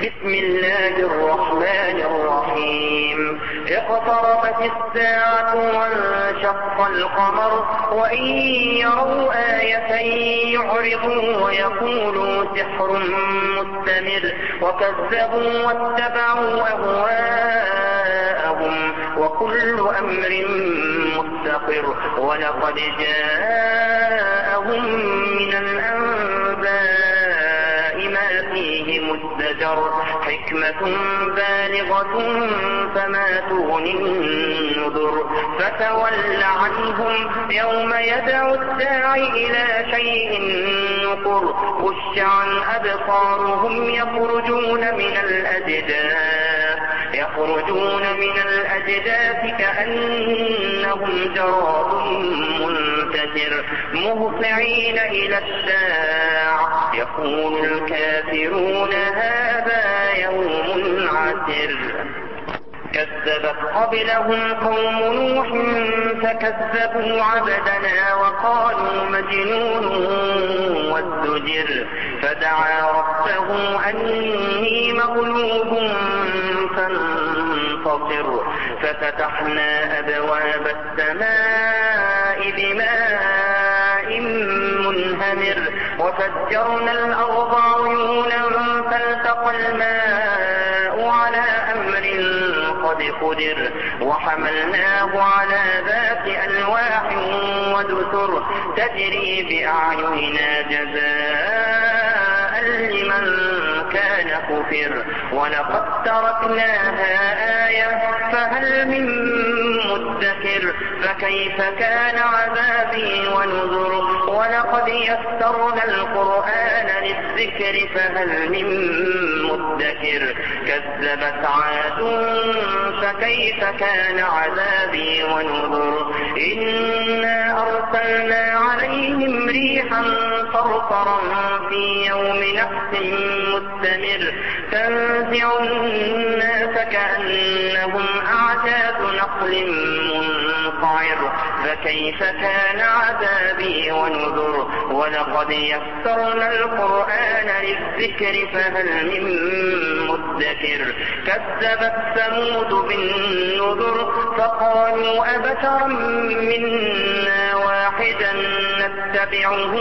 بسم الله الرحمن الرحيم. اقتربت الساعة وانشق القمر وإن يروا آية يعرضوا ويقولوا سحر مستمر وكذبوا واتبعوا أهواءهم وكل أمر مستقر ولقد جاءهم من الأنباء ما فيه مزدجر حكمة بالغة فما تغني النذر فتول عنهم يوم يدعو الداعي إلى شيء نكر خش عن أبصارهم يخرجون من الأجداث كأنهم جراد منتشر مهطعين إلى الداع يقول الكافرون هذا يوم عسر. كذبت قبلهم قوم نوح فكذبوا عبدنا وقالوا مجنون وازدجر فدعا ربه أني مغلوب فانتصر ففتحنا أبواب السماء بماء منهمر وفجرنا الأرض عيونا فالتقى الماء على أمر قد قدر وحملناه على ذات ألواح ودسر تجري بأعيننا جزاء لمن كان كفر ولقد تركناها آية فهل من مدكر فكيف كان عذابي ونذر ولقد يسرنا القرآن للذكر فهل من مدكر كذبت عاد فكيف كان عذابي ونذر إنا أرسلنا عليهم ريحا صرصرا في يوم نحس مستمر تنزع الناس كأنهم أعجاز نخل منقعر فكيف كان عذابي ونذر ولقد يسرنا القرآن للذكر فهل من مدكر كذبت ثمود بالنذر فقالوا أبشرا منا واحدا نتبعه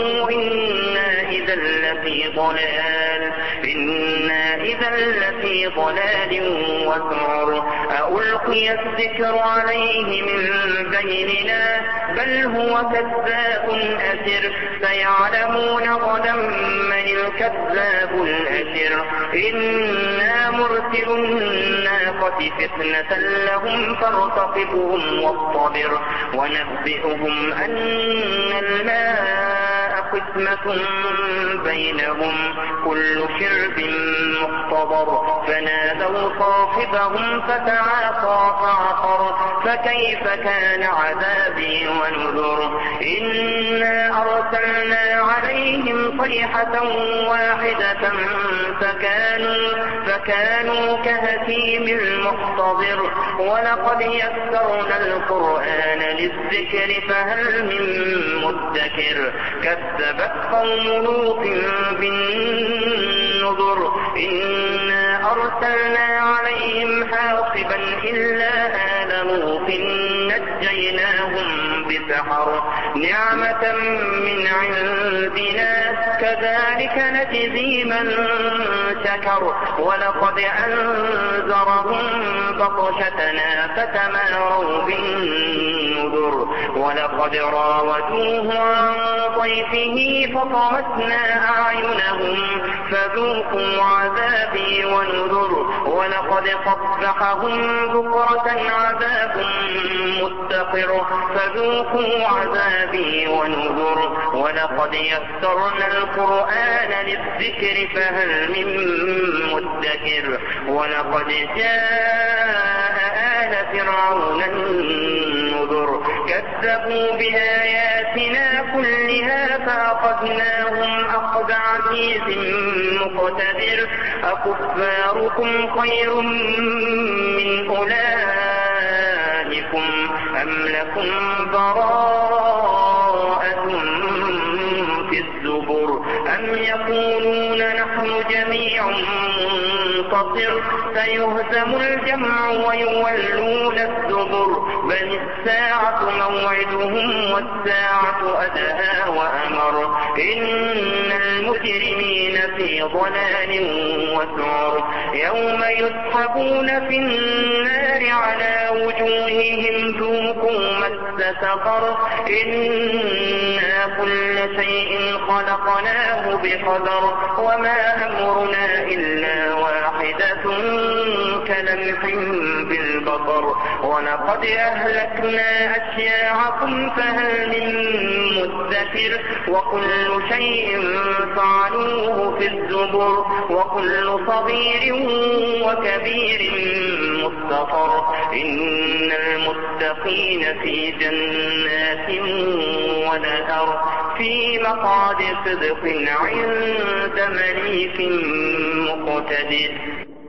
إنا إذا لفي ضلال وسعر ألقي الذكر عليه من بيننا بل هو كذاب أثر سيعلمون غدا من الكذاب الأثر إنا مرسل الناقة فتنة لهم فارتقبهم واصطبر ونبئهم أن الماء قسمة بينهم كل شرب محتضر فنادوا صاحبهم فتعاطى فعقر فكيف كان عذابي ونذر إنا أرسلنا عليهم صيحة واحدة فكانوا كهشيم المحتضر ولقد يسرنا القرآن للذكر فهل من مدكر كذبت قوم لوط بالنذر إنا أرسلنا عليهم حاصبا إلا آل لوط نجيناهم بسحر نعمة من عندنا كذلك نجزي من شكر ولقد أنذرهم بطشتنا فتماروا بالنذر ولقد راودوه عن ضيفه فطمسنا أعينهم فذوقوا عذابي ونذر ولقد صبحهم بكرة عذاب مستقر فذوقوا عذابي ونذر ولقد يسرنا القرآن للذكر فهل من مدكر ولقد جاء آل فرعون النذر كذبوا بآياتنا كلها فأخذناهم أخذ عزيز مقتدر أكفاركم خير من أولئكم أم لكم براءة في الزبر أم يقولون نحن جميع منتصر سيهزم الجمع ويولون الدبر بل الساعة موعدهم والساعة أدهى وأمر إن المجرمين في ضلال وسعر يوم يسحبون في النار على وجوههم ذوقوا مس سقر إنا كل شيء خلقناه بقدر وما أمرنا إلا واحدة كلمح بالبصر ولقد أهلكنا أشياعكم فهل من مدكر وكل شيء فعلوه في الزبر وكل صغير وكبير مستقر إن المتقين في جنات ونهر في مقعد صدق عند مليك مقتدر.